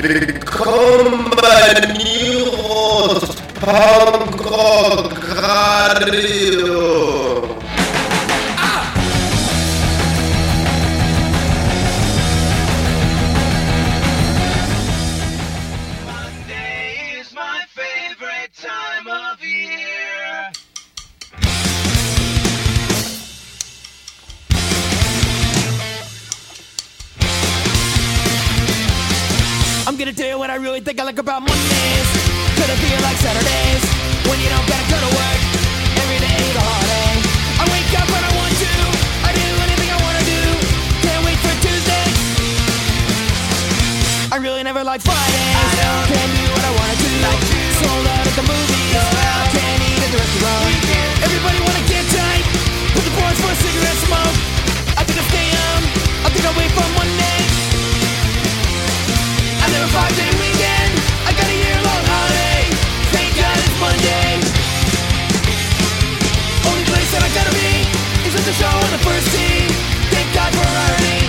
Willkommen bei Niros Punkrock Radio. Monday is my favorite time of year. I'm gonna tell you what I really think I like about Mondays. Could it feel like Saturdays when you don't gotta go to work? Every day is a holiday. I wake up when I want to. I do anything I wanna do. Can't wait for Tuesday. I really never like Fridays. Can't do what I wanna do. Sold out at the movies. Can't eat at the restaurant. Everybody wanna get tight. Put the boys for a cigarette smoke. I think I'll stay home. I think I'll wait for Monday. I live a 5-day weekend. I got a year-long holiday. Thank God it's Monday. Only place that I gotta be is at the show on the first team. Thank God for irony.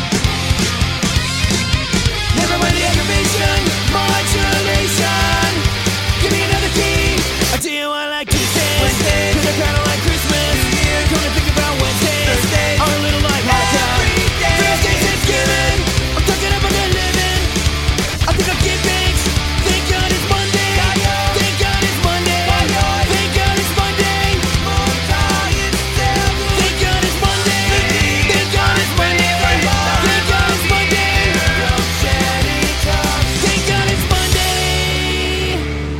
Never mind the aggravation, modulation. Give me another key. I tell you I like Tuesdays, Wednesdays, 'cause I kinda like Christmas. Come to think about Wednesdays, Thursdays are a little like Hanukkah. Thursday's Thanksgiving. I'm talking about good living. I think I'll get thanks. Thank God it's Monday. Thank God it's Monday. Thank God it's Monday. Thank God it's Monday. Thank God it's Monday. Thank God it's Monday. Thank God it's Monday.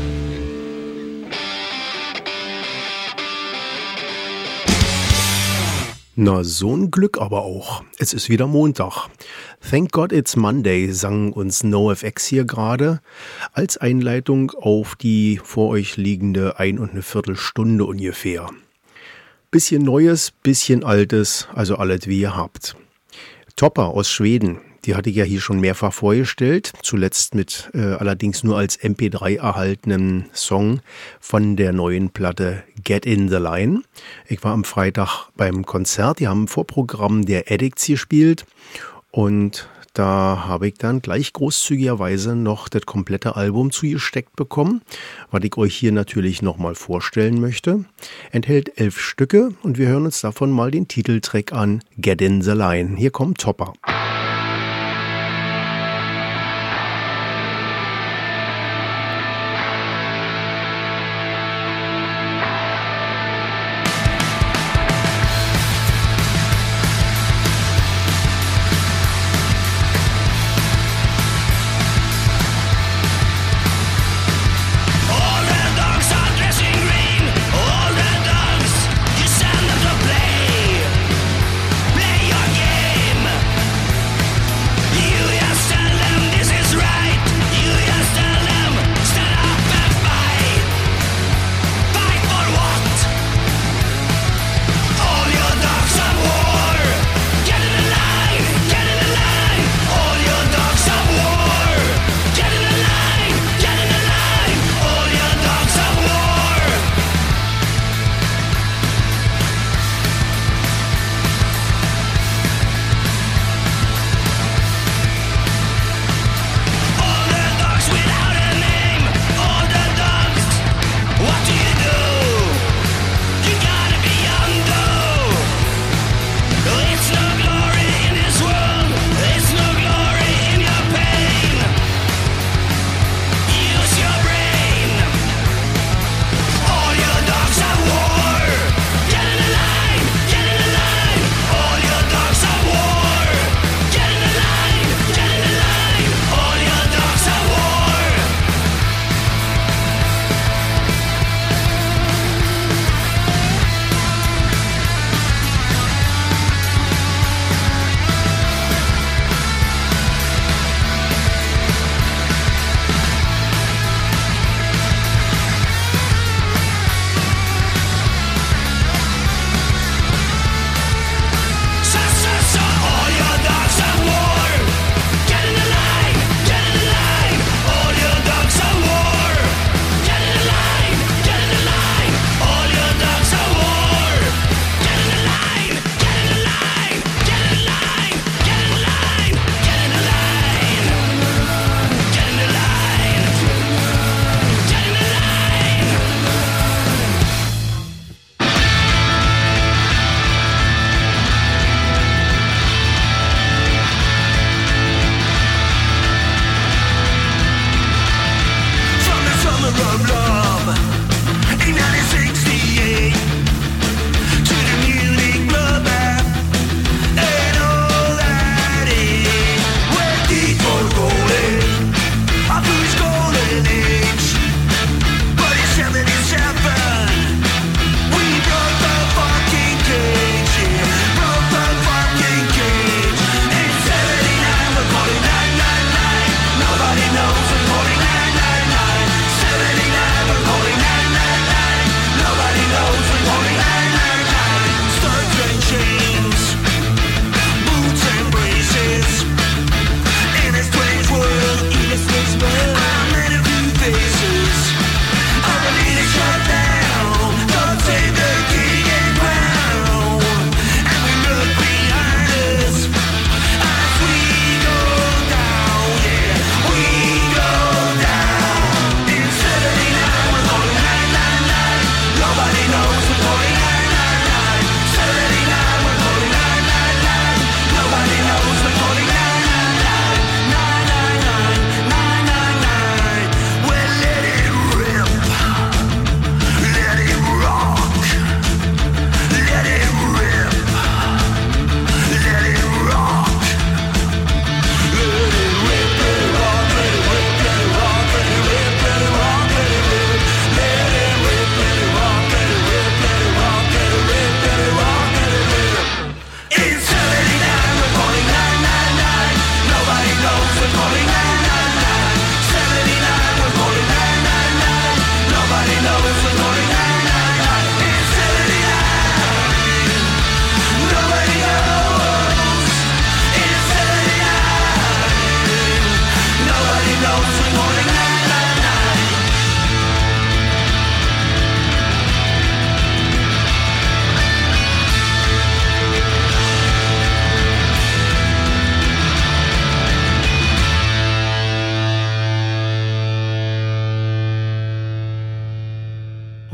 Na, so ein Glück aber auch. Es ist wieder Montag. Thank God It's Monday sang uns NoFX hier gerade als Einleitung auf die vor euch liegende 1 1/4 Stunde ungefähr. Bisschen Neues, bisschen Altes, also alles wie ihr habt. Topper aus Schweden, die hatte ich ja hier schon mehrfach vorgestellt, zuletzt mit allerdings nur als MP3 erhaltenen Song von der neuen Platte Get in the Line. Ich war am Freitag beim Konzert, die haben im Vorprogramm der Addicts gespielt und da habe ich dann gleich großzügigerweise noch das komplette Album zugesteckt bekommen, was ich euch hier natürlich nochmal vorstellen möchte. Enthält 11 Stücke und wir hören uns davon mal den Titeltrack an, Get in the Line. Hier kommt Topper. All the dogs are dressing green. All the dogs, you send them to play. Play your game.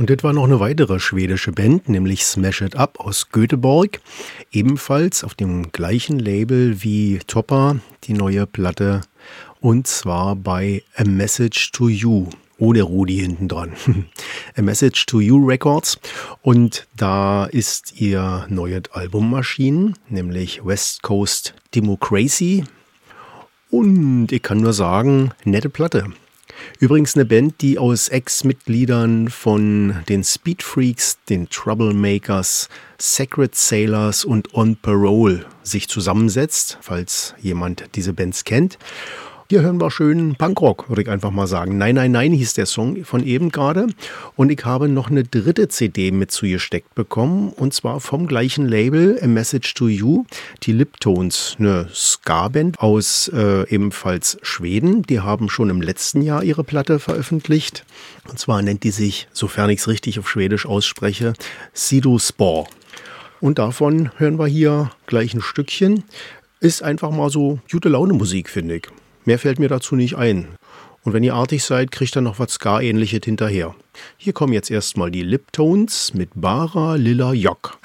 Und das war noch eine weitere schwedische Band, nämlich Smash It Up aus Göteborg. Ebenfalls auf dem gleichen Label wie Topper, die neue Platte. Und zwar bei A Message to You. Ohne Rudi hinten dran. A Message to You Records. Und da ist ihr neues Album erschienen, nämlich West Coast Democracy. Und ich kann nur sagen, nette Platte. Übrigens eine Band, die aus Ex-Mitgliedern von den Speed Freaks, den Troublemakers, Sacred Sailors und On Parole sich zusammensetzt, falls jemand diese Bands kennt. Hier hören wir schön Punkrock, würde ich einfach mal sagen. Nein, nein, nein hieß der Song von eben gerade. Und ich habe noch eine dritte CD mit zugesteckt bekommen. Und zwar vom gleichen Label, A Message to You. Die Liptones, eine Ska-Band aus ebenfalls Schweden. Die haben schon im letzten Jahr ihre Platte veröffentlicht. Und zwar nennt die sich, sofern ich es richtig auf Schwedisch ausspreche, Sidospår. Und davon hören wir hier gleich ein Stückchen. Ist einfach mal so gute Laune Musik, finde ich. Mehr fällt mir dazu nicht ein. Und wenn ihr artig seid, kriegt ihr noch was Ska-ähnliches hinterher. Hier kommen jetzt erstmal die Liptones mit Bara Lilla Jock.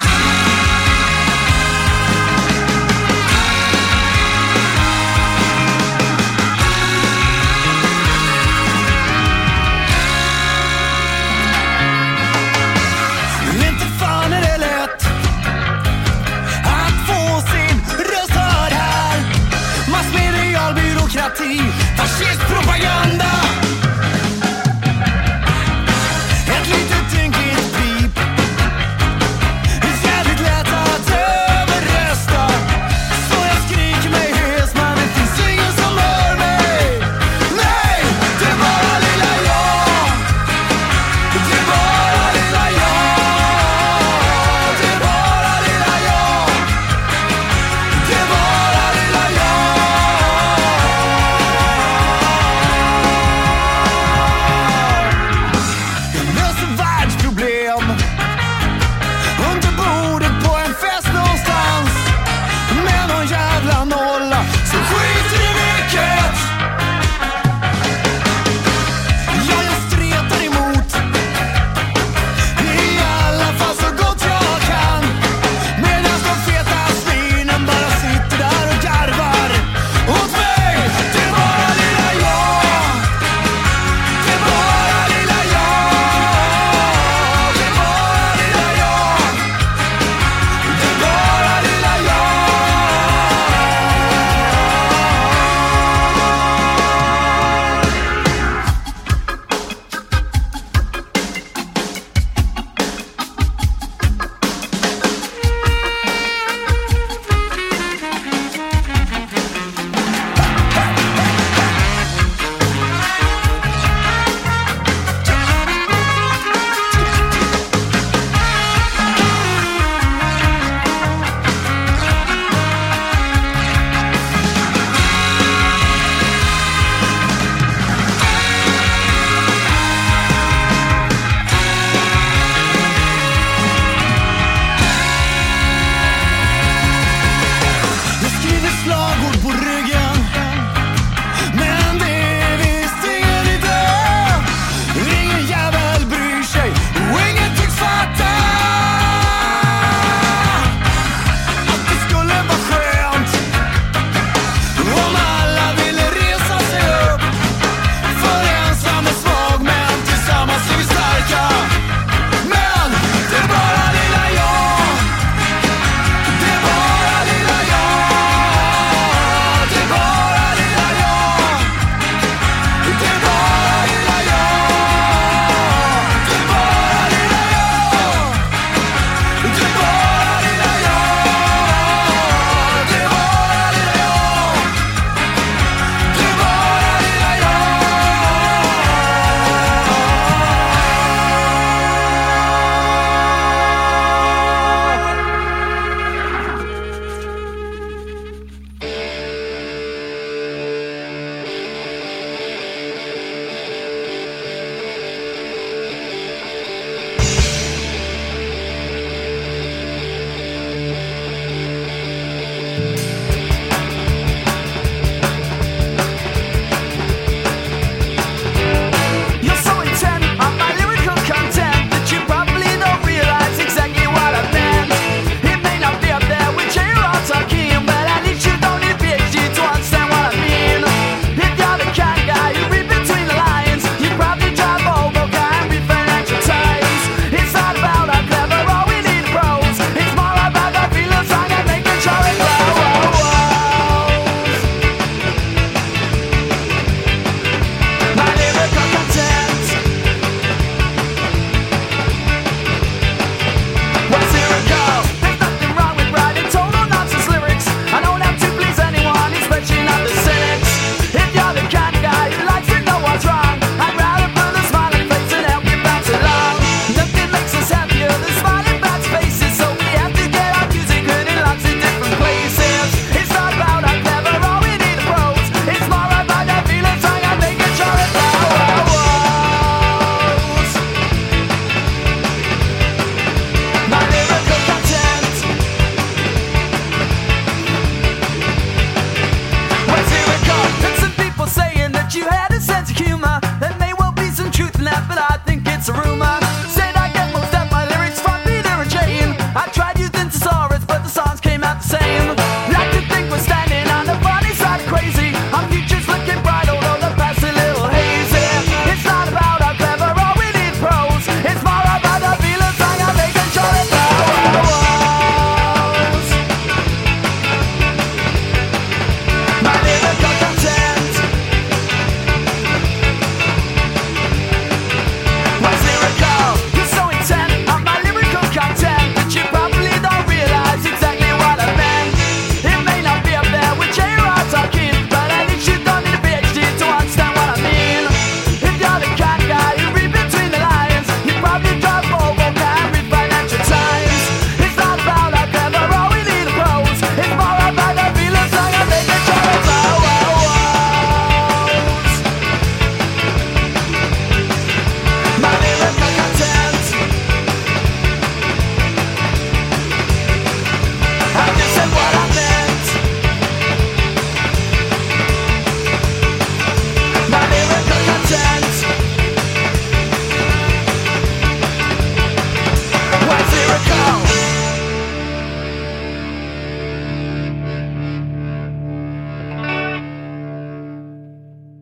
Inte fan är det lätt att få sin röst hörd här. Massmedial byråkrati, fascistpropaganda. Ett litet ynkligt pip ska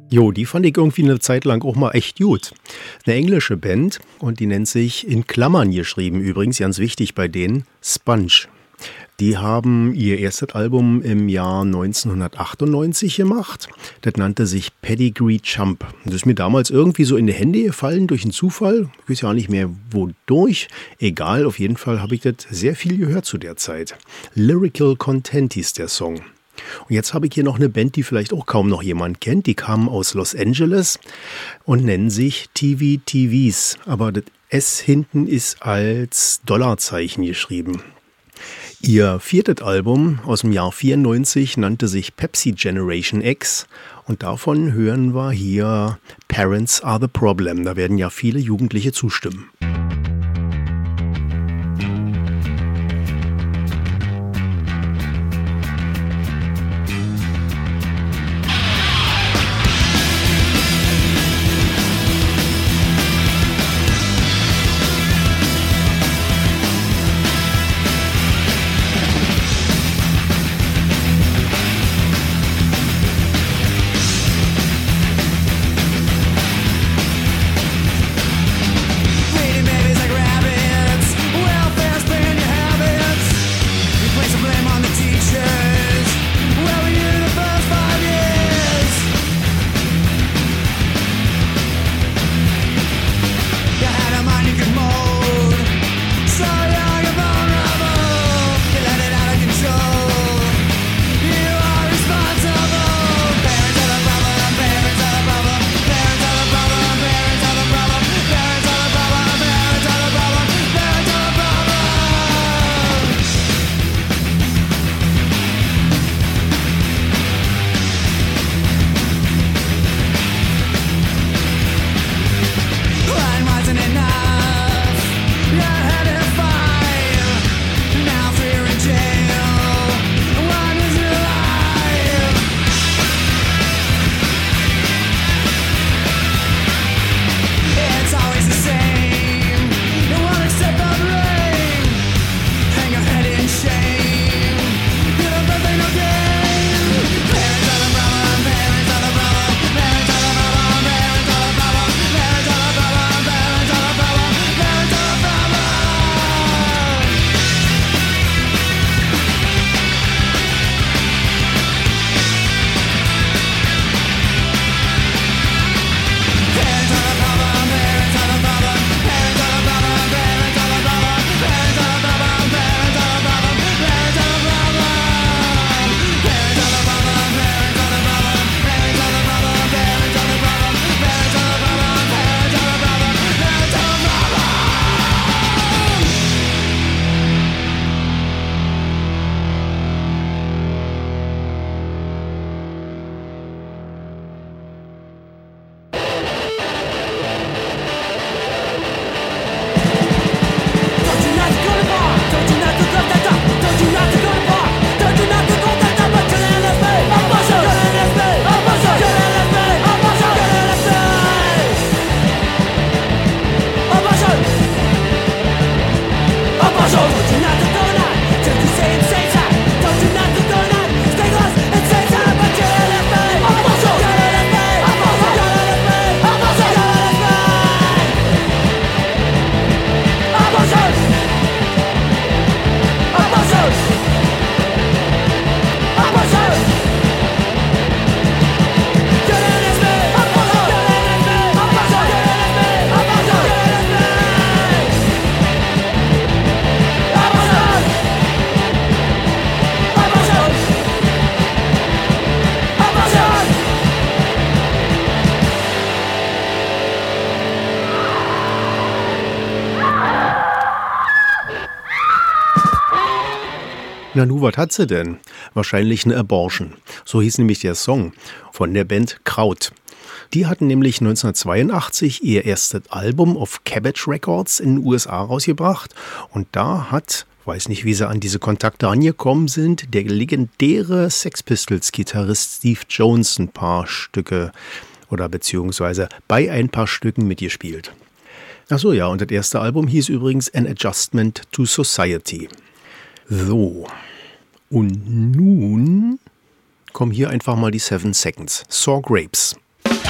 Jo, die fand ich irgendwie eine Zeit lang auch mal echt gut. Eine englische Band und die nennt sich, in Klammern geschrieben übrigens, ganz wichtig bei denen, Sponge. Die haben ihr erstes Album im Jahr 1998 gemacht. Das nannte sich Pedigree Chump. Das ist mir damals irgendwie so in die Hände gefallen durch einen Zufall. Ich weiß ja auch nicht mehr wodurch. Egal, auf jeden Fall habe ich das sehr viel gehört zu der Zeit. Lyrical Content hieß der Song. Und jetzt habe ich hier noch eine Band, die vielleicht auch kaum noch jemand kennt. Die kamen aus Los Angeles und nennen sich TV-TVs. Aber das S hinten ist als Dollarzeichen geschrieben. Ihr viertes Album aus dem Jahr 94 nannte sich Pepsi Generation X. Und davon hören wir hier Parents Are the Problem. Da werden ja viele Jugendliche zustimmen. Na nu, was hat sie denn? Wahrscheinlich eine Abortion. So hieß nämlich der Song von der Band Kraut. Die hatten nämlich 1982 ihr erstes Album auf Cabbage Records in den USA rausgebracht. Und da hat, weiß nicht, wie sie an diese Kontakte angekommen sind, der legendäre Sex Pistols-Gitarrist Steve Jones ein paar Stücke oder beziehungsweise bei ein paar Stücken mitgespielt. Achso, ja, und das erste Album hieß übrigens An Adjustment to Society. So, und nun kommen hier einfach mal die 7 Seconds. Sour Grapes. I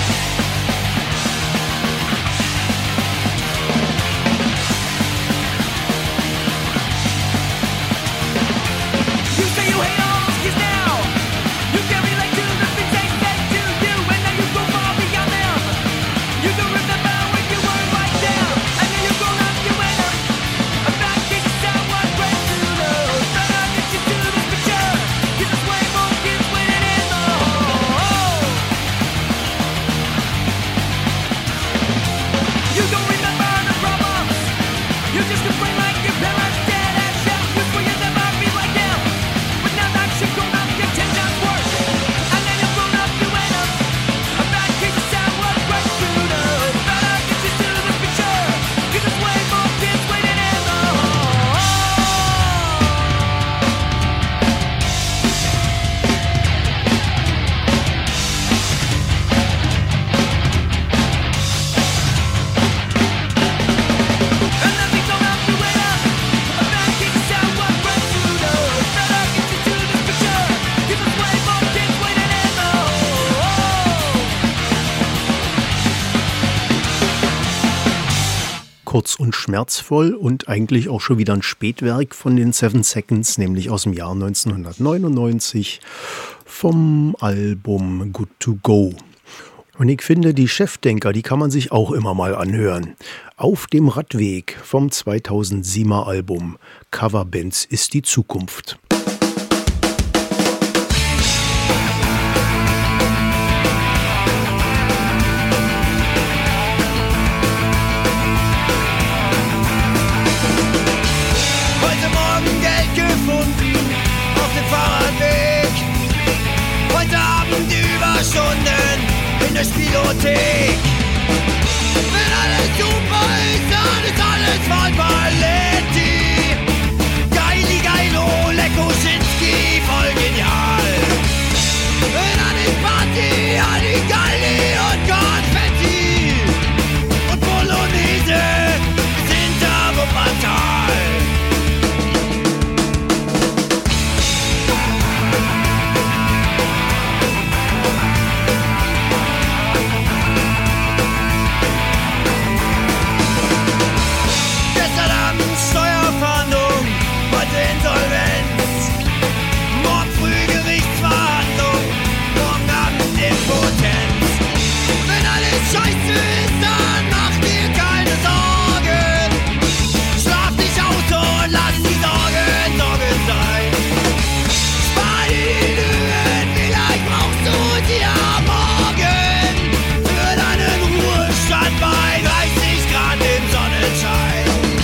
kurz und schmerzvoll und eigentlich auch schon wieder ein Spätwerk von den 7 Seconds, nämlich aus dem Jahr 1999 vom Album Good to Go. Und ich finde, die Chefdenker, die kann man sich auch immer mal anhören. Auf dem Radweg vom 2007er Album Coverbands ist die Zukunft. Heute Morgen Geld gefunden auf dem Fahrradweg. Heute Abend Überstunden in der Spielothek. Wenn alles super ist, dann ist alles voll Paletti. Geili, geilo, lecko, Schinski, voll genial. Wenn alles Party, Halligalli und Konfetti. Und Bolognese sind da Wuppertal. Steuerfahndung, heute Insolvenz. Morgen früh Gerichtsverhandlung, morgen Abend Impotenz. Wenn alles scheiße ist, dann mach dir keine Sorgen. Schlaf nicht aus und lass die Sorgen Sorgen sein. Spar dir die Lügen, vielleicht brauchst du sie am Morgen. Für deinen Ruhestand bei 30 Grad im Sonnenschein.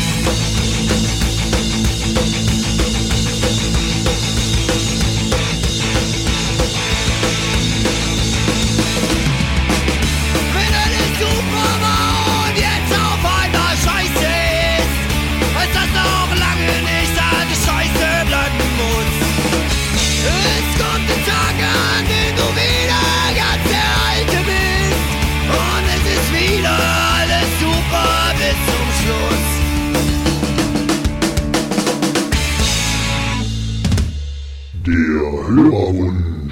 Der Hörerwunsch.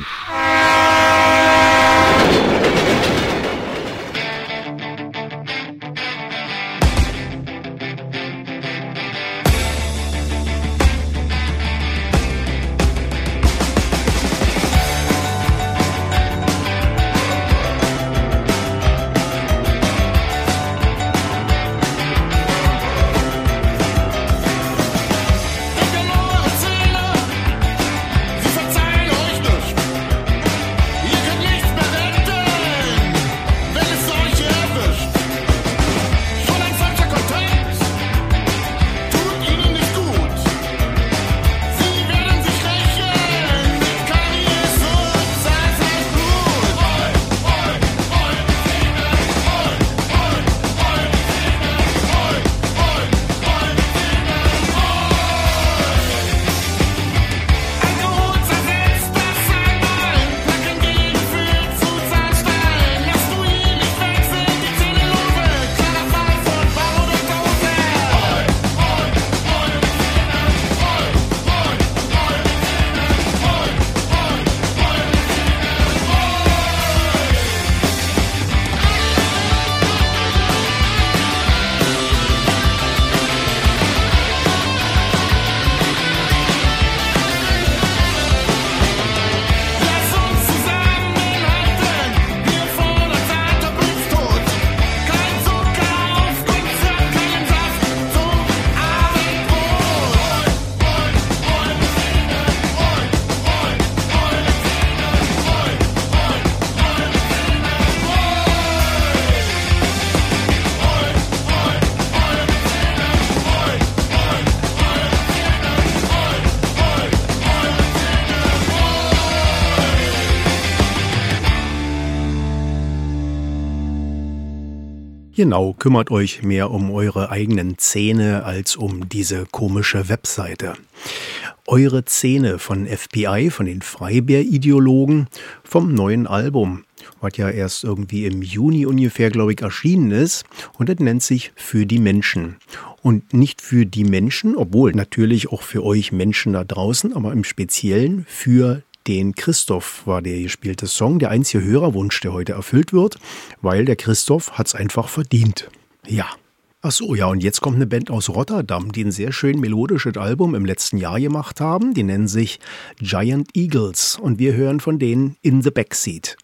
Verzeihen euch nicht. Genau, kümmert euch mehr um eure eigenen Zähne als um diese komische Webseite. Eure Zähne von FBI, von den Freibär-Ideologen, vom neuen Album, was ja erst irgendwie im Juni ungefähr, glaube ich, erschienen ist. Und das nennt sich Für die Menschen. Und nicht für die Menschen, obwohl natürlich auch für euch Menschen da draußen, aber im Speziellen für den Christoph war der gespielte Song, der einzige Hörerwunsch, der heute erfüllt wird, weil der Christoph hat's einfach verdient. Ja, Ach so, ja, und jetzt kommt eine Band aus Rotterdam, die ein sehr schön melodisches Album im letzten Jahr gemacht haben. Die nennen sich Giant Eagles und wir hören von denen In the Backseat.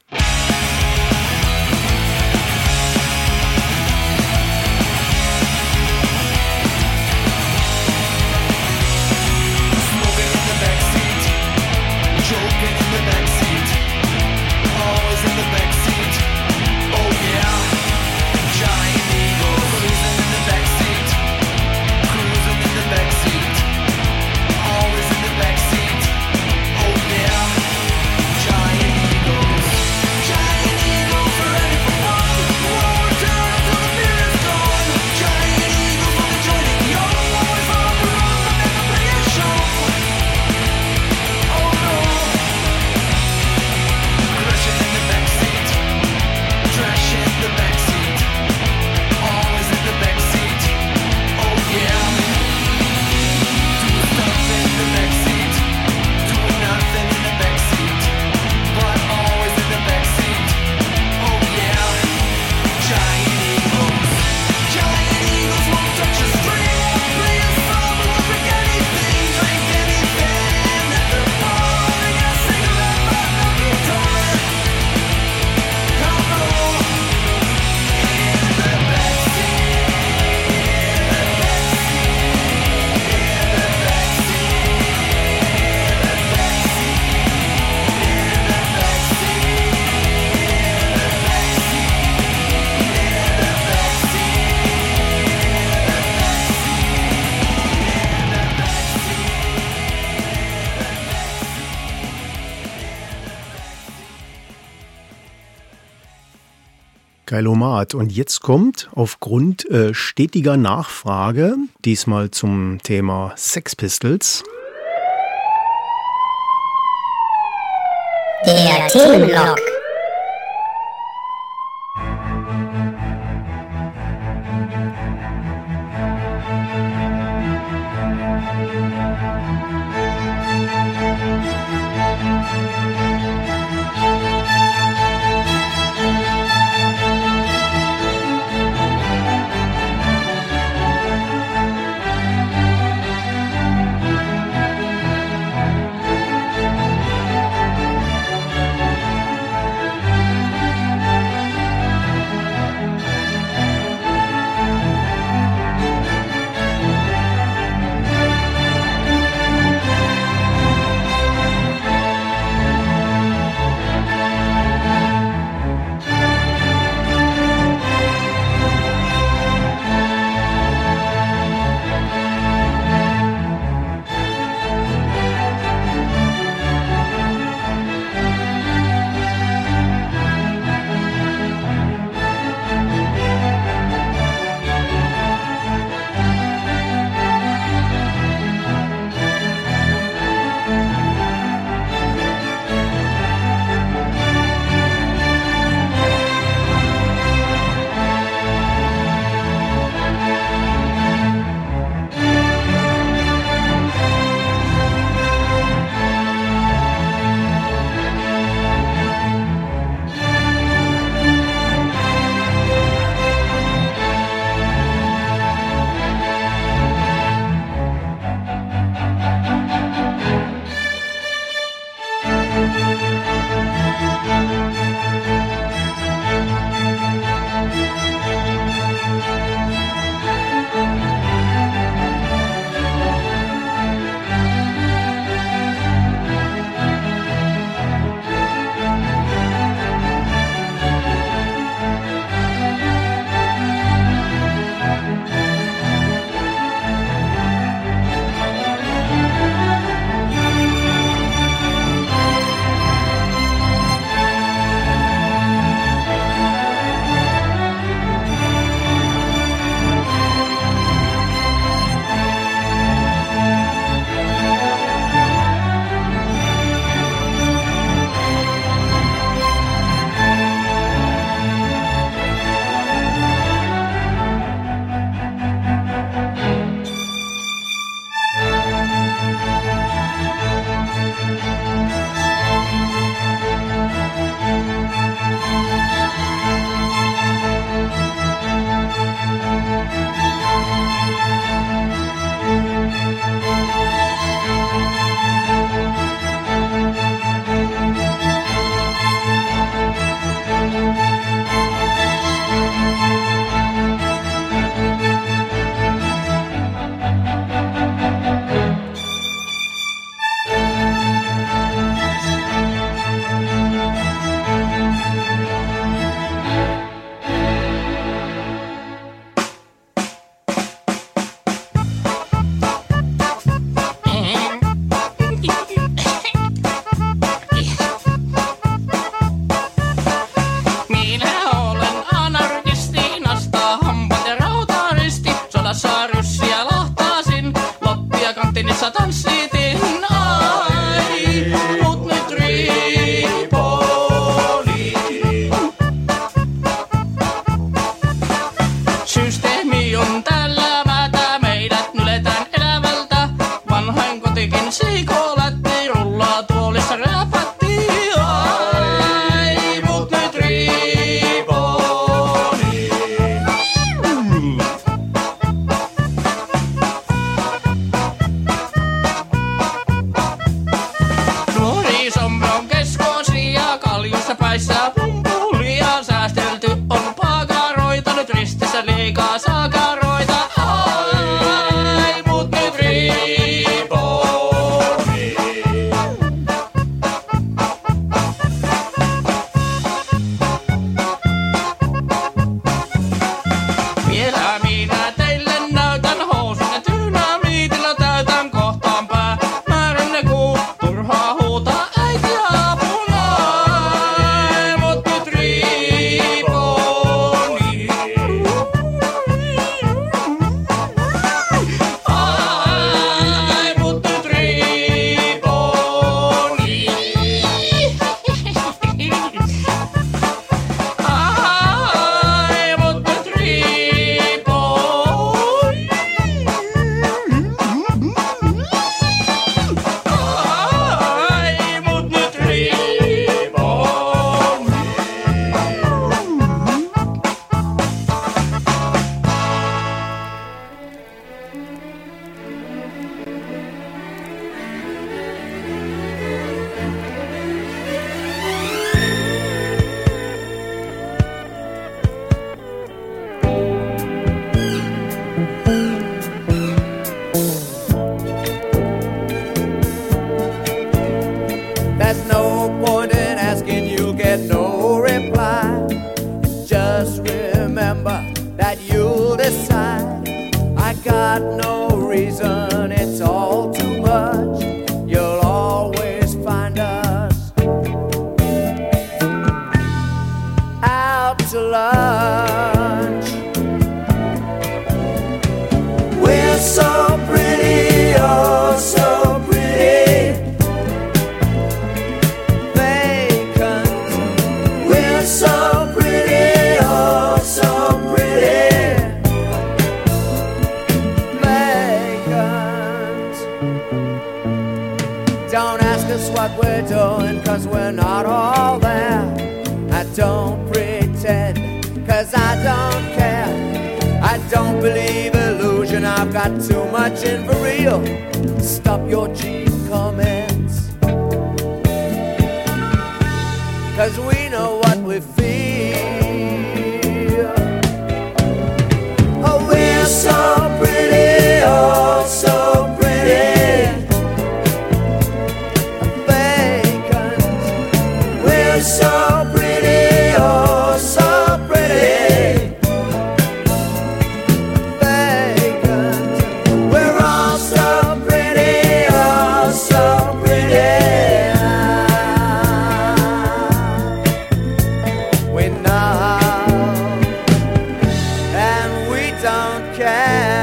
Geilomat. Und jetzt kommt aufgrund stetiger Nachfrage, diesmal zum Thema Sex Pistols, der Themenblock. Don't ask us what we're doing, cause we're not all there. I don't pretend, cause I don't care. I don't believe illusion, I've got too much in for real. Stop your cheap comments, cause we know what we feel. Oh, we're so pretty, oh, so pretty. Vacant. We're so pretty, oh, so pretty. Vacant. We're all so pretty, oh, so pretty. We know, and we don't care.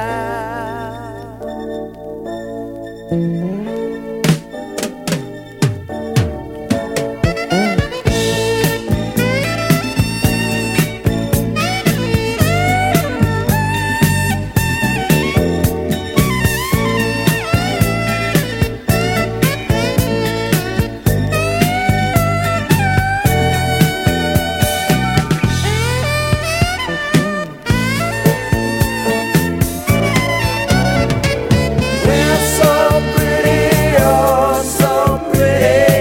We're so pretty, oh, so pretty.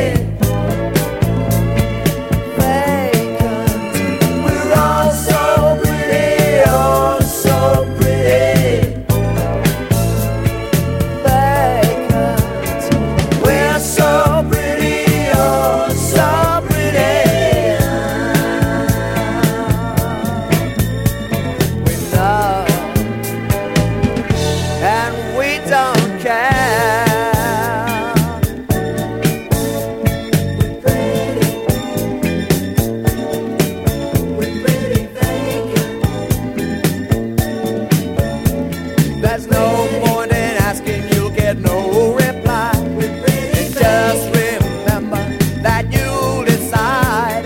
Vacant. We're all so pretty, oh, so pretty. Vacant. We're so pretty, oh, so pretty. We know, and we don't care. We're pretty vacant. There's no point in asking, you'll get no reply. And just remember that you'll decide.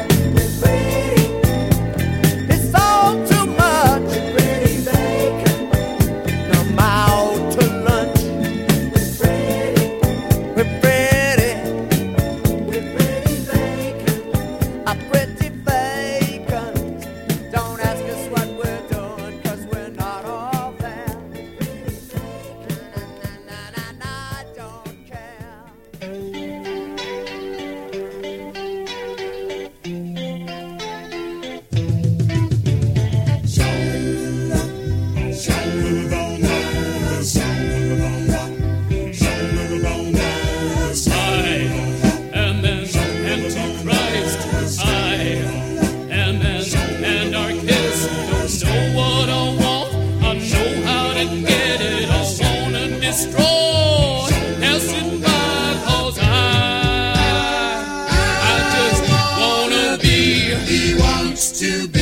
It's all too much. Come out to lunch. We're pretty. Pretty vacant. Don't ask us what we're doing, cause we're not all there. I don't care. I am an antichrist. I am an anarchist. Don't know what I want, I know how to get it. I wanna destroy everybody, cause I just wanna be. He wants to be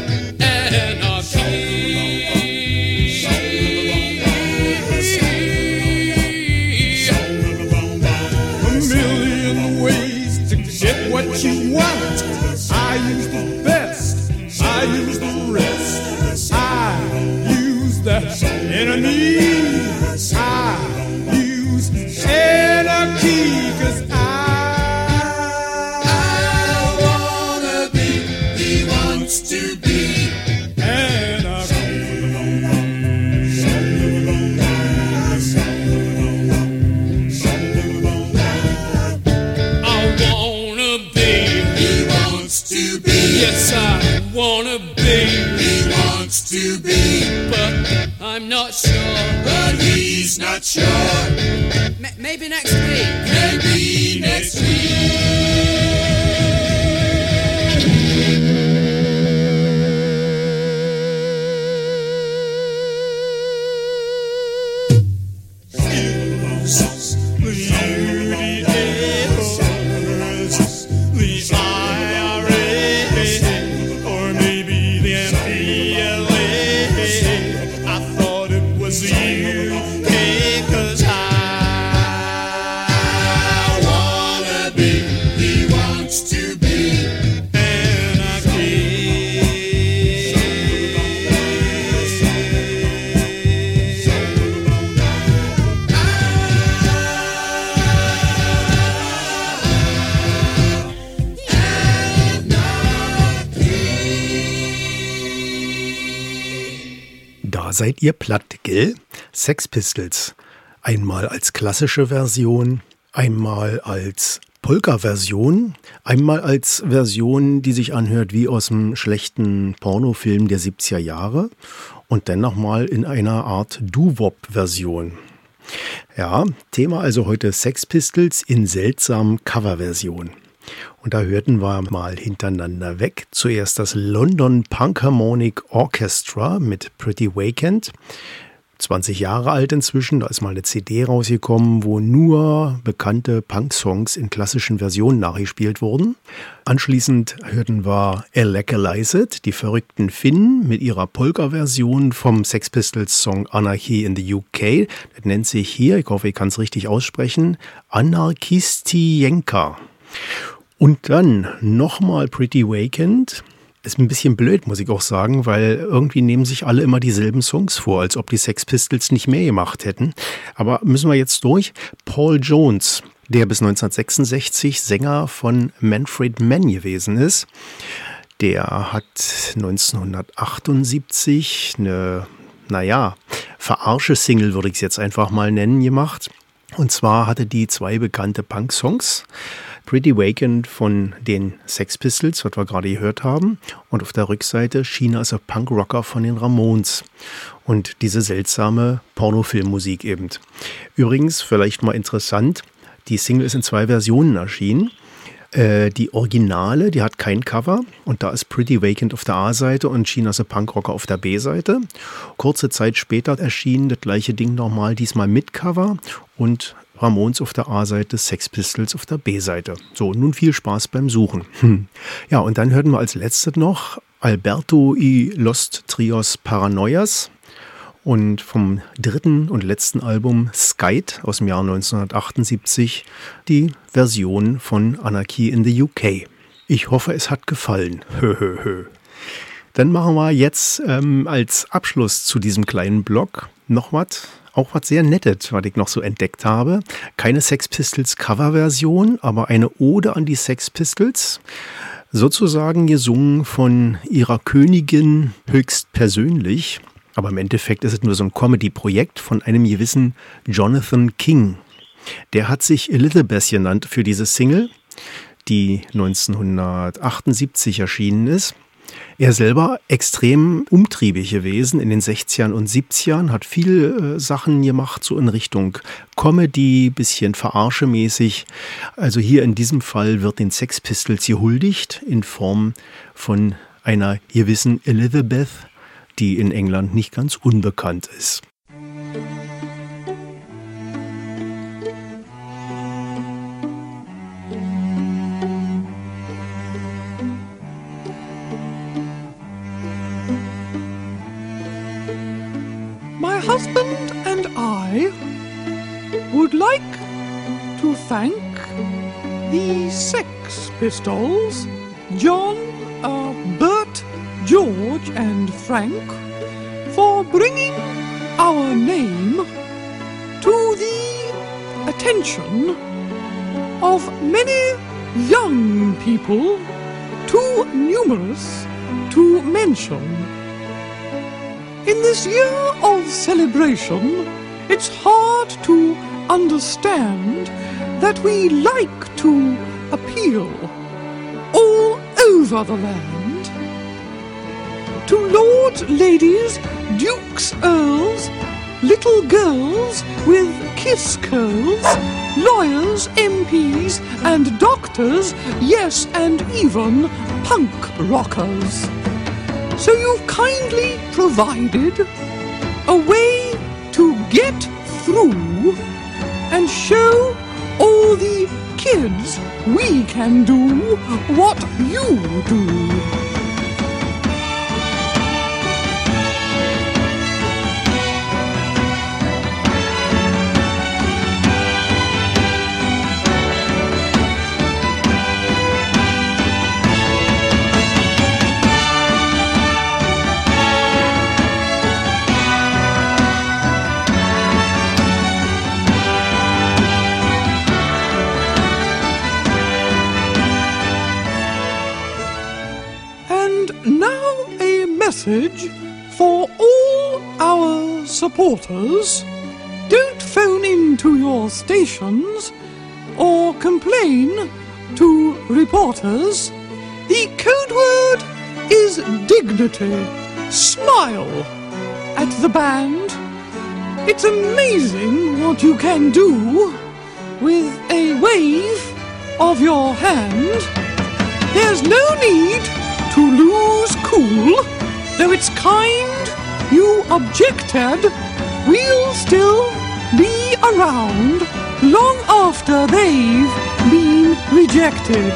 a million ways to get what you want. I use the best, I use the rest. I use the enemy. I use anarchy, cause I wanna be. He wants to be anarchy. I wanna be. He wants to be. Yes, I wanna be. He wants to be. But I'm not sure. But he's not sure. Maybe next week. Maybe next week. You, 'cause I wanna Ja, seid ihr platt, gell? Sex Pistols. Einmal als klassische Version, einmal als Polka-Version, einmal als Version, die sich anhört wie aus einem schlechten Pornofilm der 70er Jahre und dann nochmal in einer Art Doo-Wop-Version. Ja, Thema also heute Sex Pistols in seltsamen Coverversion. Und da hörten wir mal hintereinander weg. Zuerst das London Philharmonic Orchestra mit Pretty Vacant. 20 Jahre alt inzwischen, da ist mal eine CD rausgekommen, wo nur bekannte Punk-Songs in klassischen Versionen nachgespielt wurden. Anschließend hörten wir Electrolyze It, die verrückten Finnen mit ihrer Polka-Version vom Sex Pistols-Song Anarchy in the UK. Das nennt sich hier, ich hoffe, ich kann es richtig aussprechen, Anarchistienka. Und dann nochmal Pretty Vacant. Ist ein bisschen blöd, muss ich auch sagen, weil irgendwie nehmen sich alle immer dieselben Songs vor, als ob die Sex Pistols nicht mehr gemacht hätten. Aber müssen wir jetzt durch. Paul Jones, der bis 1966 Sänger von Manfred Mann gewesen ist, der hat 1978 eine, Verarsche-Single, würde ich es jetzt einfach mal nennen, gemacht. Und zwar hatte die 2 bekannte Punk-Songs. Pretty Vacant von den Sex Pistols, was wir gerade gehört haben. Und auf der Rückseite China is a Punk Rocker von den Ramones. Und diese seltsame Pornofilmmusik eben. Übrigens, vielleicht mal interessant, die Single ist in 2 Versionen erschienen. Die Originale, die hat kein Cover und da ist Pretty Vacant auf der A-Seite und China is a Punk Rocker auf der B-Seite. Kurze Zeit später erschien das gleiche Ding nochmal, diesmal mit Cover und Ramones auf der A-Seite, Sex Pistols auf der B-Seite. So, nun viel Spaß beim Suchen. Ja, und dann hörten wir als letztes noch Alberto y Los Trios Paranoias und vom 3. und letzten Album Skite aus dem Jahr 1978 die Version von Anarchy in the UK. Ich hoffe, es hat gefallen. Dann machen wir jetzt als Abschluss zu diesem kleinen Blog noch was. Auch was sehr Nettes, was ich noch so entdeckt habe. Keine Sex Pistols Coverversion, aber eine Ode an die Sex Pistols. Sozusagen gesungen von ihrer Königin höchstpersönlich. Aber im Endeffekt ist es nur so ein Comedy-Projekt von einem gewissen Jonathan King. Der hat sich Elizabeth genannt für diese Single, die 1978 erschienen ist. Er selber extrem umtriebig gewesen in den 60ern und 70ern, hat viele Sachen gemacht, so in Richtung Comedy, bisschen verarschemäßig. Also hier in diesem Fall wird den Sex Pistols gehuldigt in Form von einer gewissen Elizabeth, die in England nicht ganz unbekannt ist. My husband and I would like to thank the Sex Pistols, John, Bert, George and Frank, for bringing our name to the attention of many young people, too numerous to mention. In this year of celebration, it's hard to understand that we like to appeal all over the land to lords, ladies, dukes, earls, little girls with kiss curls, lawyers, MPs and doctors, yes, and even punk rockers. So you've kindly provided a way to get through and show all the kids we can do what you do. Message for all our supporters, don't phone in to your stations or complain to reporters. The code word is dignity. Smile at the band. It's amazing what you can do with a wave of your hand. There's no need to lose cool. Though it's kind you objected, we'll still be around long after they've been rejected.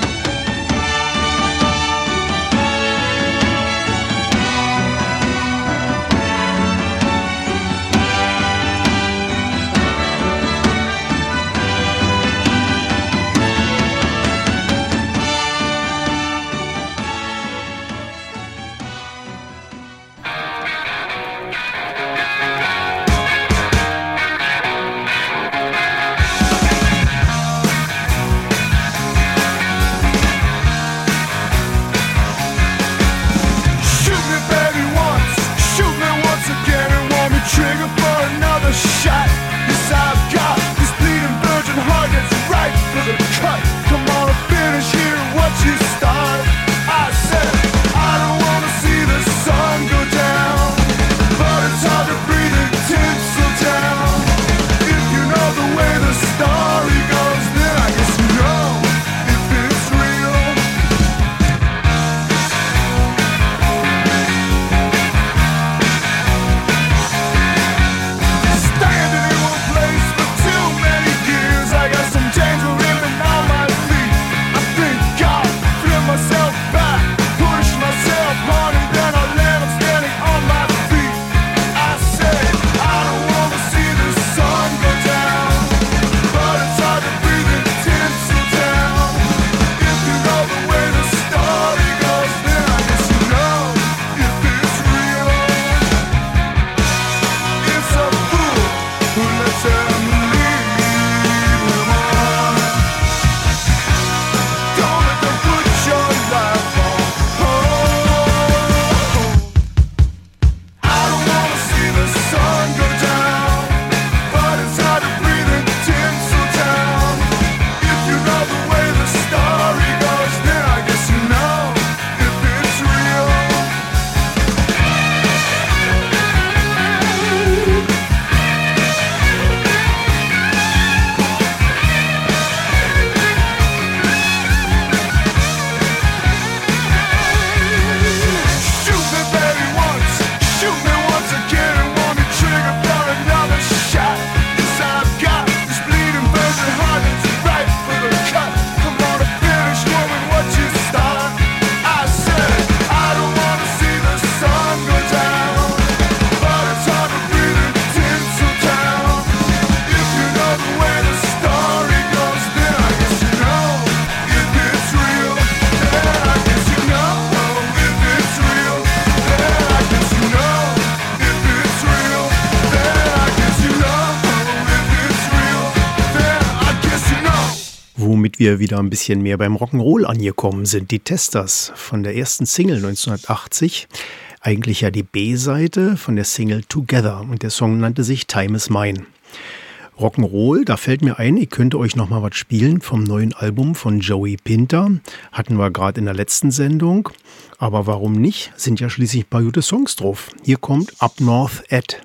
Womit wir wieder ein bisschen mehr beim Rock'n'Roll angekommen sind. Die Testers von der ersten Single 1980. Eigentlich ja die B-Seite von der Single Together. Und der Song nannte sich Time Is Mine. Rock'n'Roll, da fällt mir ein, ich könnte euch noch mal was spielen vom neuen Album von Joey Pinter. Hatten wir gerade in der letzten Sendung. Aber warum nicht? Sind ja schließlich ein paar gute Songs drauf. Hier kommt Up North Ed.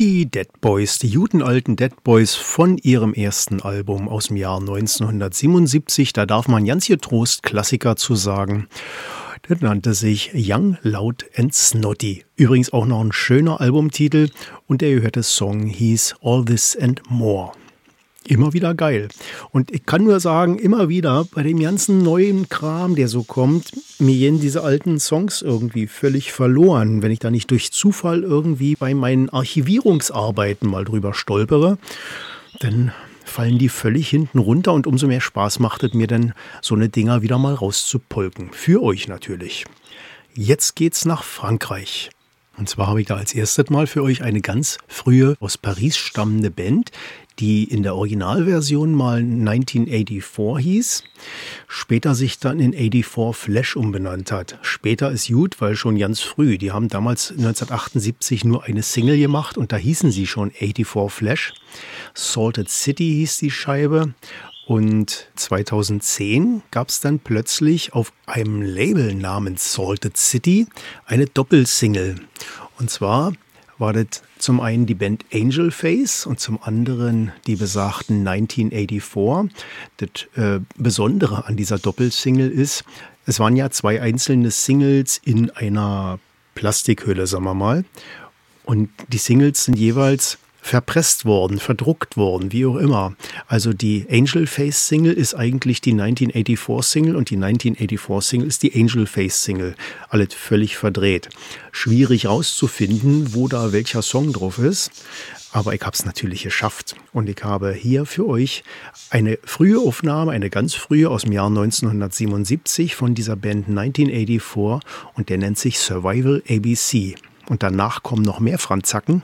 Die Dead Boys, die guten alten Dead Boys von ihrem ersten Album aus dem Jahr 1977. Da darf man ganz getrost Klassiker zu sagen. Das nannte sich Young, Loud and Snotty. Übrigens auch noch ein schöner Albumtitel und der gehörte Song hieß All This and More. Immer wieder geil. Und ich kann nur sagen, immer wieder bei dem ganzen neuen Kram, der so kommt, mir gehen diese alten Songs irgendwie völlig verloren. Wenn ich da nicht durch Zufall irgendwie bei meinen Archivierungsarbeiten mal drüber stolpere, dann fallen die völlig hinten runter und umso mehr Spaß macht es mir dann, so eine Dinger wieder mal rauszupolken. Für euch natürlich. Jetzt geht's nach Frankreich. Und zwar habe ich da als erstes Mal für euch eine ganz frühe, aus Paris stammende Band, die in der Originalversion mal 1984 hieß, später sich dann in 84 Flash umbenannt hat. Später ist gut, weil schon ganz früh. Die haben damals 1978 nur eine Single gemacht und da hießen sie schon 84 Flash. Salted City hieß die Scheibe. Und 2010 gab es dann plötzlich auf einem Label namens Salted City eine Doppelsingle. Und zwar war das zum einen die Band Angel Face und zum anderen die besagten 1984. Das Besondere an dieser Doppelsingle ist, es waren ja 2 einzelne Singles in einer Plastikhülle, sagen wir mal. Und die Singles sind jeweils verpresst worden, verdruckt worden, wie auch immer. Also die Angel Face Single ist eigentlich die 1984 Single und die 1984 Single ist die Angel Face Single. Alles völlig verdreht. Schwierig rauszufinden, wo da welcher Song drauf ist. Aber ich habe es natürlich geschafft. Und ich habe hier für euch eine frühe Aufnahme, eine ganz frühe aus dem Jahr 1977 von dieser Band 1984 und der nennt sich Survival ABC. Und danach kommen noch mehr Franzacken.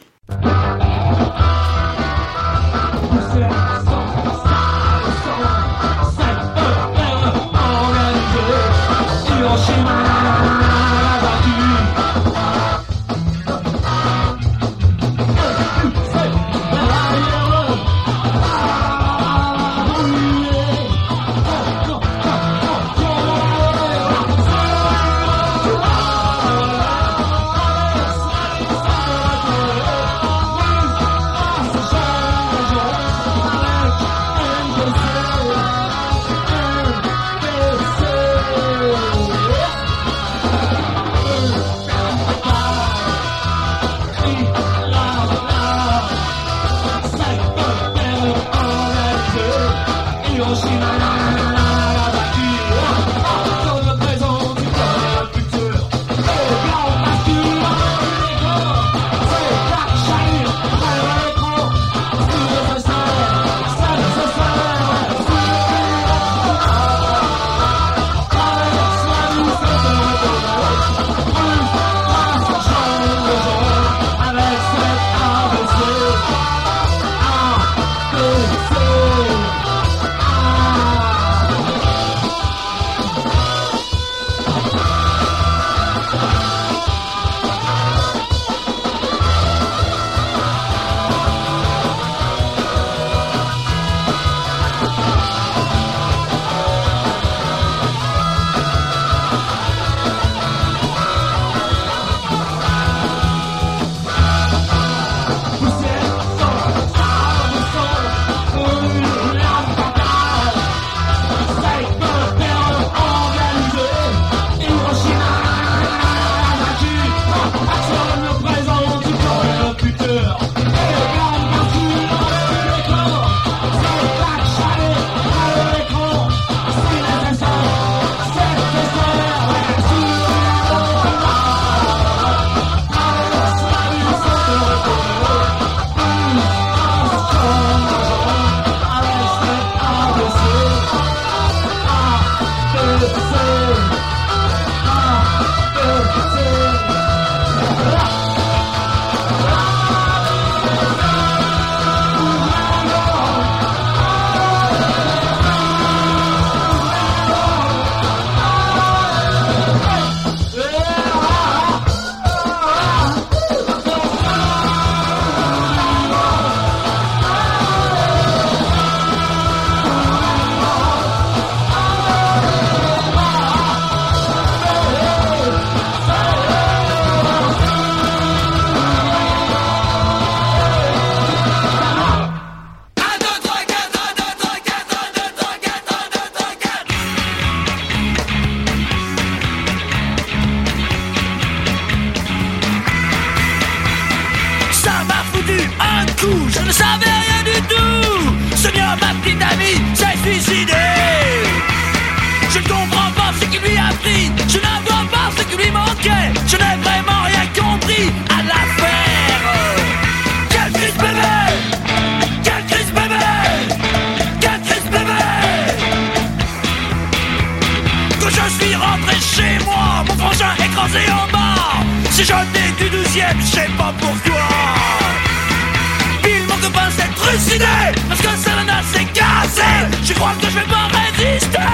J'ai chanté du 12e, je sais pas pourquoi. Pile mon copain s'est trucidé, parce que ça l'a s'est cassé. Je crois que je vais pas résister.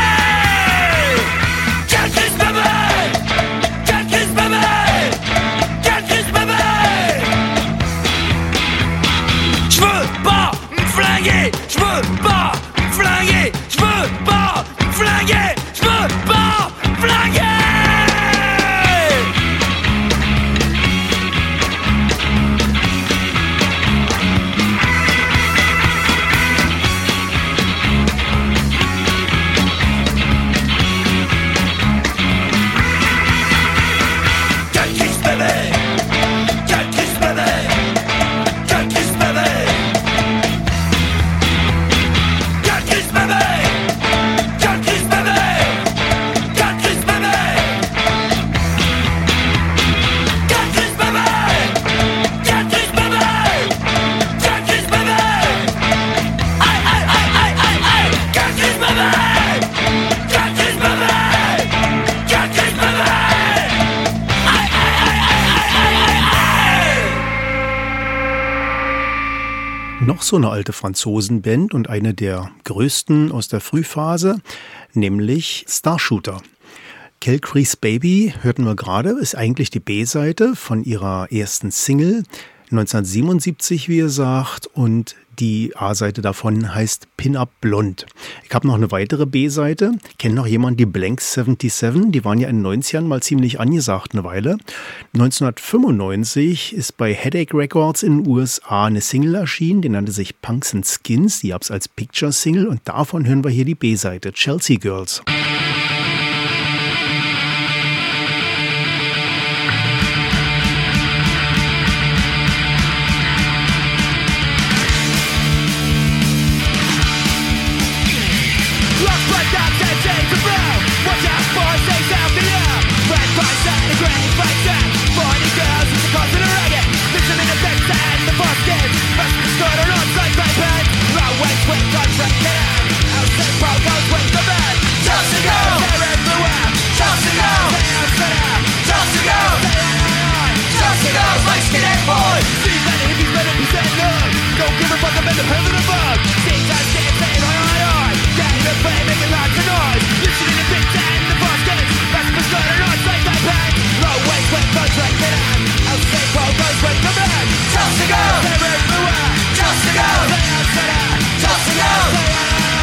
Quelle crise bébé, quelle crise bébé, quelle crise bébé. Je veux pas me flinguer, je veux pas me flinguer, je veux pas me flinguer, je veux pas me flinguer. Noch so eine alte Franzosenband und eine der größten aus der Frühphase, nämlich Starshooter. Kilcrease Baby, hörten wir gerade, ist eigentlich die B-Seite von ihrer ersten Single, 1977, wie ihr sagt, und die A-Seite davon heißt Pin-Up Blond. Ich habe noch eine weitere B-Seite. Kennt noch jemand die Blank 77? Die waren ja in den 90ern mal ziemlich angesagt eine Weile. 1995 ist bei Headache Records in den USA eine Single erschienen, die nannte sich Punks and Skins. Die gab es als Picture-Single und davon hören wir hier die B-Seite, Chelsea Girls. Just to go.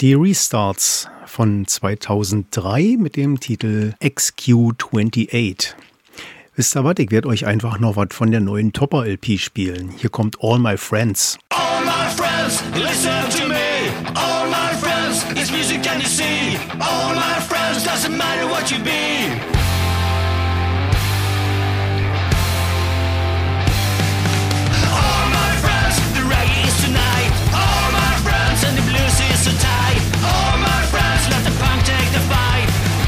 Die Restarts von 2003 mit dem Titel XQ28. Wisst ihr was, ich werde euch einfach noch was von der neuen Topper-LP spielen. Hier kommt All My Friends. All my friends, listen to me. All my friends, it's music and you see. All my friends, doesn't matter what you be. All my friends, the reggae is tonight. All my friends, and the blues is so tight. All my friends, let the punk take the fight.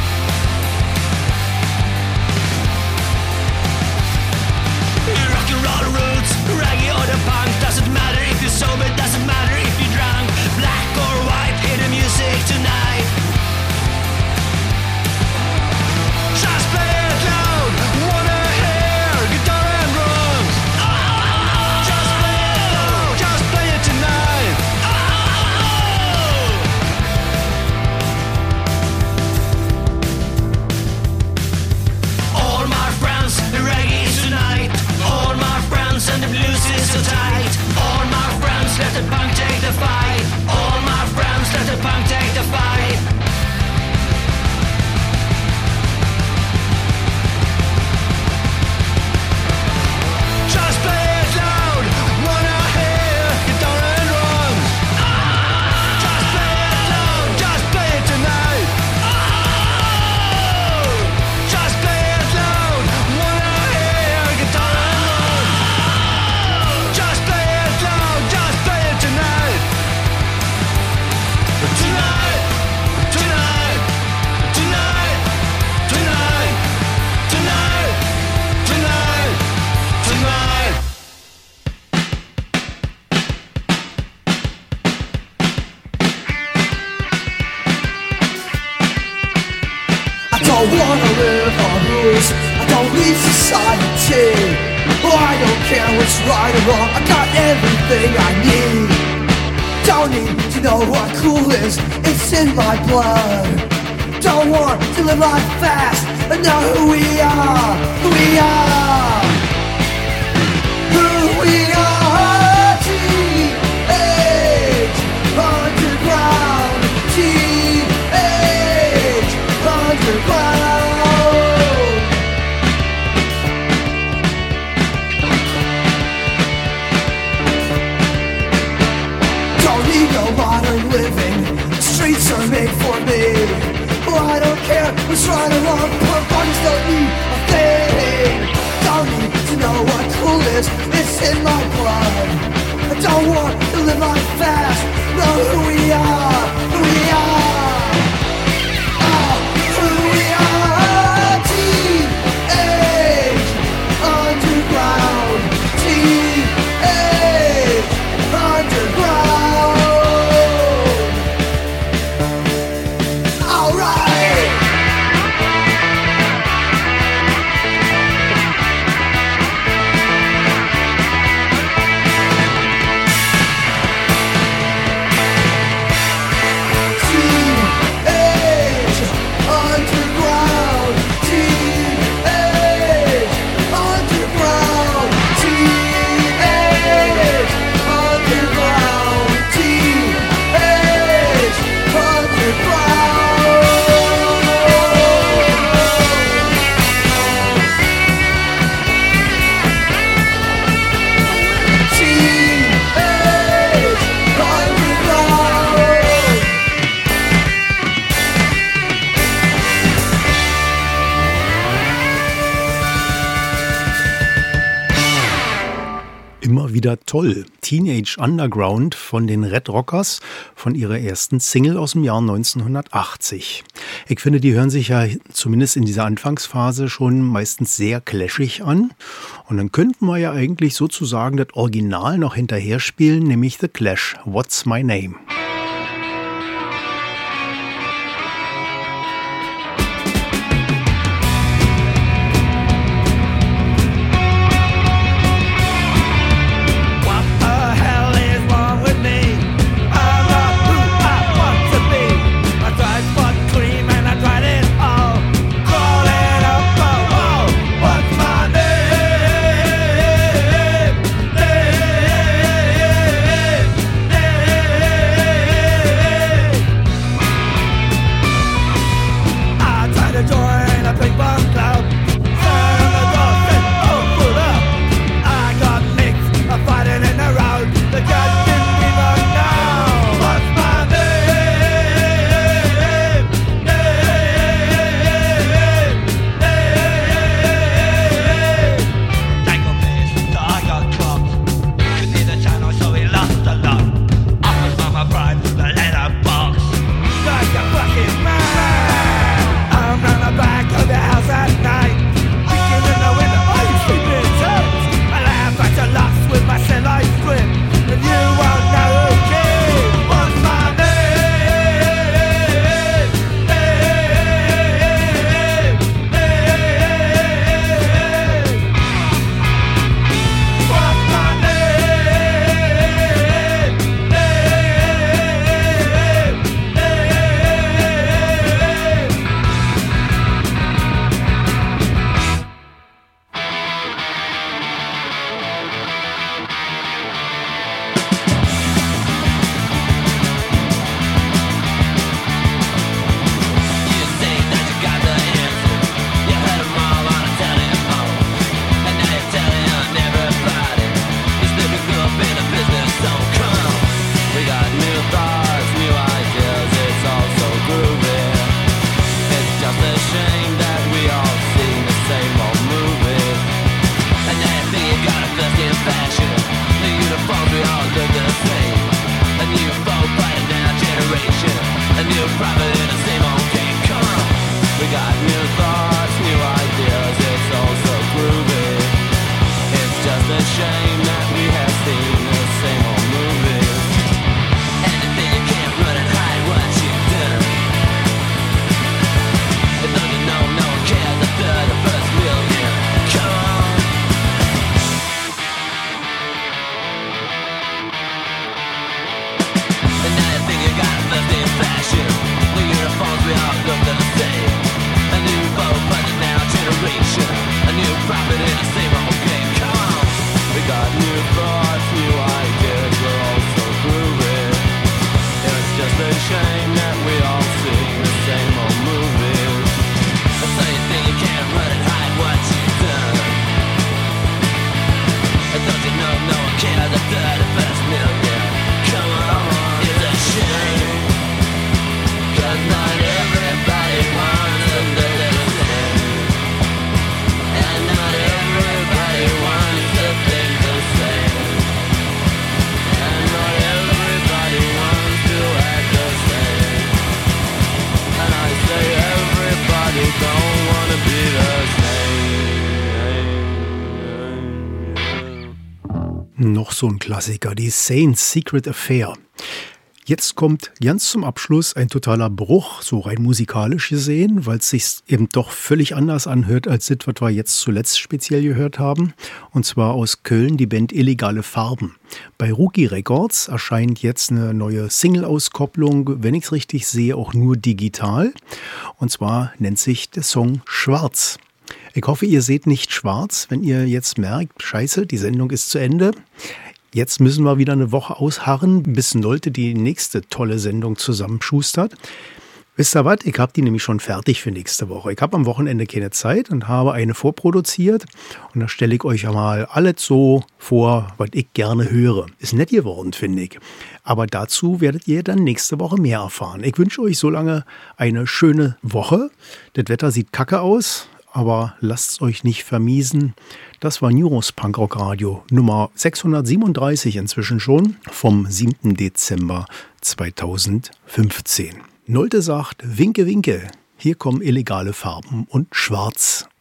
Rock and roll roots, reggae or the punk. Doesn't matter if you're sober, doesn't matter if you're drunk. Black or white, hear the music tonight. Just play it loud, wanna hear guitar and drums. Just play it loud, just play it tonight. All my friends, the reggae is tonight. All my friends and the blues is so tight. All my friends, let the punk take the fight. All my friends, let the punk take the fight. Just play it loud, wanna hear guitar and drums. Just play it loud, just play it tonight. Just play it loud, wanna hear guitar and drums. Just play it loud, just play it tonight. Tonight, tonight, tonight, tonight, tonight, tonight, tonight. I don't wanna live on rules, I don't need society. Oh, I don't care what's right or wrong, I got everything I need. Don't need to know what cool is, it's in my blood. Don't want to live life fast, but know who we are, who we are. Who we are, T-H, underground, T-H, underground. Don't need no modern living, streets are made for me. Oh, I don't care what's right or wrong, poor bodies don't need a thing. Don't need to know what cool is, it's in my blood. I don't want to live life fast, know who we are, who we are. Oh, who we are, T-H, underground, T-H, underground. Alright. T-H, underground, T-H, underground, T-H, underground, T-H, Immer wieder toll. Teenage Underground von den Red Rockers, von ihrer ersten Single aus dem Jahr 1980. Ich finde, die hören sich ja zumindest in dieser Anfangsphase schon meistens sehr clashig an. Und dann könnten wir ja eigentlich sozusagen das Original noch hinterher spielen, nämlich The Clash, What's My Name? What the hell is wrong with me? I'm not who I want to be. I tried what cream and I tried it all. Crawling up the wall. What's my name? Name, name, name. shame that we have seen the same old movies. Anything you can't run and hide what you've done. And though you know no one cares after the first million, come on. And now you think you got a first in fashion. The uniforms we all look the same. A new vote for the now generation. A new prophet in the same old game. Come on. We got new thoughts, new ideas. We're all so groovy. It's just a shame that we all sing the same old movies. So you think you can't run and hide what you've done. Don't you know no one cares after the first million? Come on, it's a shame. 'Cause not everybody wants to do the same. And not everybody wants to think the same. And not everybody wants to act the same. And I say everybody don't want to be the same. Noch so ein Klassiker, die Saints Secret Affair. Jetzt kommt ganz zum Abschluss ein totaler Bruch, so rein musikalisch gesehen, weil es sich eben doch völlig anders anhört als das, was wir jetzt zuletzt speziell gehört haben. Und zwar aus Köln die Band Illegale Farben. Bei Rookie Records erscheint jetzt eine neue Single-Auskopplung, wenn ich es richtig sehe, auch nur digital. Und zwar nennt sich der Song Schwarz. Ich hoffe, ihr seht nicht schwarz, wenn ihr jetzt merkt, scheiße, die Sendung ist zu Ende. Jetzt müssen wir wieder eine Woche ausharren, bis Nolte die nächste tolle Sendung zusammenschustert. Wisst ihr was? Ich habe die nämlich schon fertig für nächste Woche. Ich habe am Wochenende keine Zeit und habe eine vorproduziert. Und da stelle ich euch ja mal alles so vor, was ich gerne höre. Ist nett geworden, finde ich. Aber dazu werdet ihr dann nächste Woche mehr erfahren. Ich wünsche euch so lange eine schöne Woche. Das Wetter sieht kacke aus, aber lasst es euch nicht vermiesen. Das war Nyros Punkrock Radio Nummer 637 inzwischen schon vom 7. Dezember 2015. Nolte sagt, winke, winke, hier kommen illegale Farben und Schwarz.